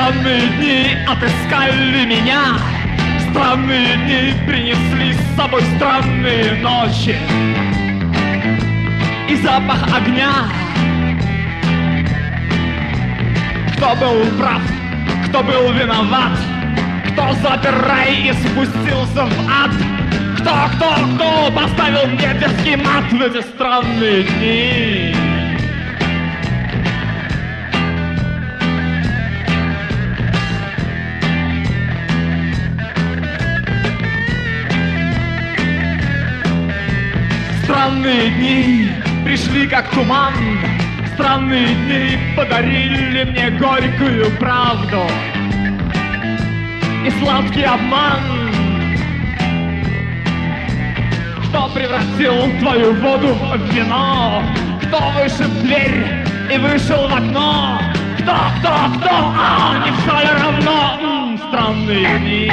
Странные дни отыскали меня, странные дни принесли с собой странные ночи и запах огня. Кто был прав, кто был виноват, кто запер рай и спустился в ад? Кто поставил мне детский мат в эти странные дни? Странные дни пришли как туман, странные дни подарили мне горькую правду и сладкий обман. Кто превратил твою воду в вино? Кто вышиб дверь и вышел в окно? Кто? Не все ли равно? Странные дни.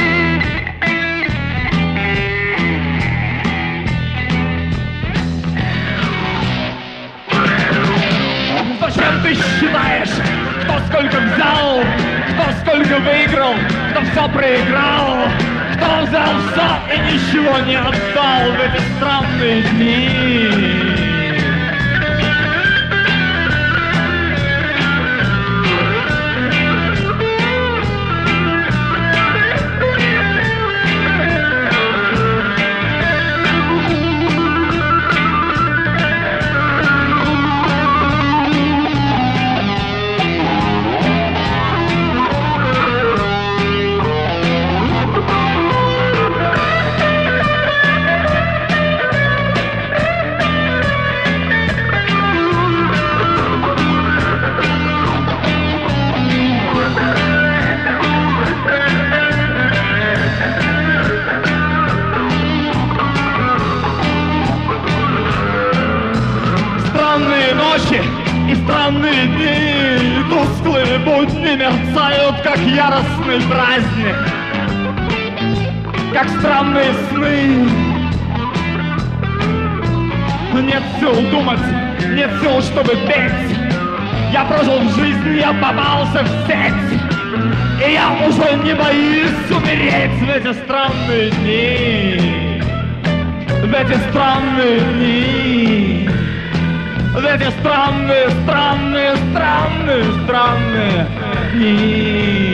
Зачем ты считаешь, кто сколько взял, кто сколько выиграл, кто все проиграл, кто взял все и ничего не отдал в эти странные дни? И странные дни, тусклые будни мерцают, как яростный праздник, как странные сны. Нет сил думать, нет сил, чтобы петь. Я прожил жизнь, я попался в сеть, и я уже не боюсь умереть в эти странные дни, в эти странные дни. В эти странные дни.